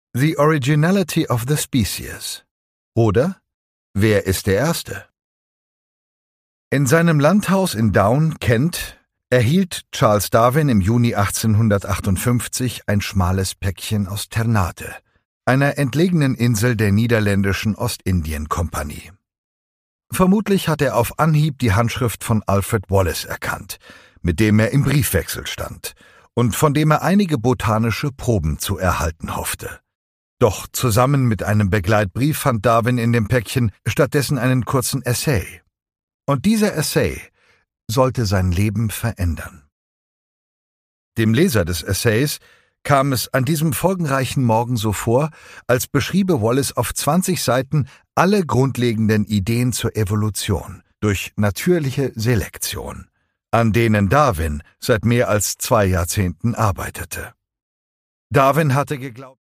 The Originality of the Species oder Wer ist der Erste? In seinem Landhaus in Down, Kent, erhielt Charles Darwin im Juni 1858 ein schmales Päckchen aus Ternate, einer entlegenen Insel der niederländischen Ostindien-Kompanie. Vermutlich hat er auf Anhieb die Handschrift von Alfred Wallace erkannt, mit dem er im Briefwechsel stand und von dem er einige botanische Proben zu erhalten hoffte. Doch zusammen mit einem Begleitbrief fand Darwin in dem Päckchen stattdessen einen kurzen Essay. Und dieser Essay sollte sein Leben verändern. Dem Leser des Essays kam es an diesem folgenreichen Morgen so vor, als beschriebe Wallace auf 20 Seiten alle grundlegenden Ideen zur Evolution durch natürliche Selektion, an denen Darwin seit mehr als 2 Jahrzehnten arbeitete. Darwin hatte geglaubt,